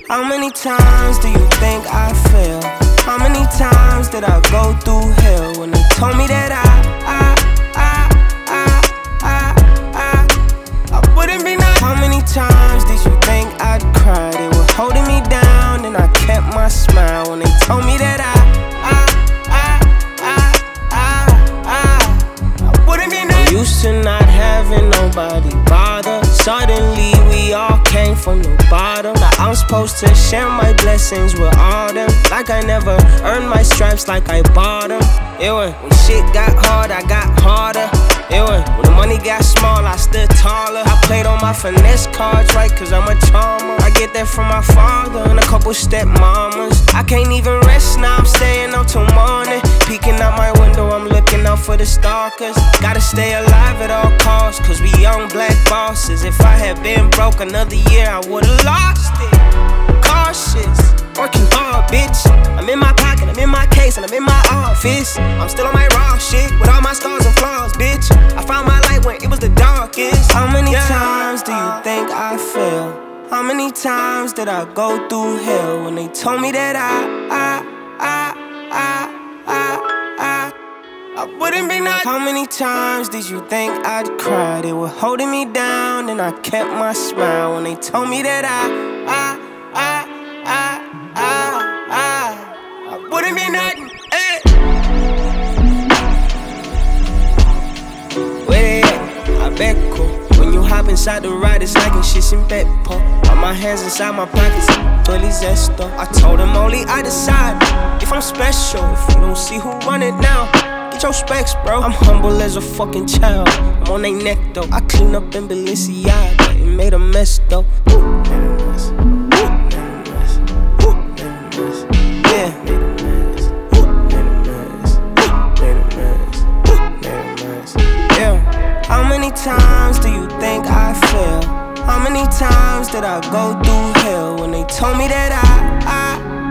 How many times do you think I fail? How many times did I go through hell when they told me that I wouldn't be nice? How many times did you think I'd cry? They were holding me down and I kept my smile when they told me that I wouldn't be nice. I'm used to not having nobody bother. Suddenly we all came from the bottom. Now I'm supposed to share my blessings with all them. Like I never earned my stripes, like I bought them. Yeah, when shit got hard, I got harder. Yeah, when the money got small, I stood taller. I played on my finesse cards right, cause I'm a charmer. I get that from my father and a couple stepmamas. I can't even rest now, I'm staying up till morning. Peeking out my window, I'm looking out for the stalkers. Gotta stay alive at all costs, cause we young black bosses. If I had been broke another year, I would've lost it. Cautious, working hard, bitch. I'm in my pocket, I'm in my case, and I'm in my office. I'm still on my raw shit, with all my scars and flaws, bitch. I found my light when it was the darkest. How many times do you think I failed? How many times did I go through hell when they told me that I wouldn't be nice? How many times did you think I'd cry? They were holding me down and I kept my smile when they told me that I wouldn't be nothing. Hey. Where they at? I bet cool. When you hop inside the ride, it's like a shit in Peppo. All my hands inside my pockets, totally zesto. I told them only I decide if I'm special. If you don't see who run it now, get your specs, bro. I'm humble as a fucking child. I'm on they neck though. I clean up in Balenciaga. It made a mess though. How many times do you think I fail? How many times did I go through hell when they told me that I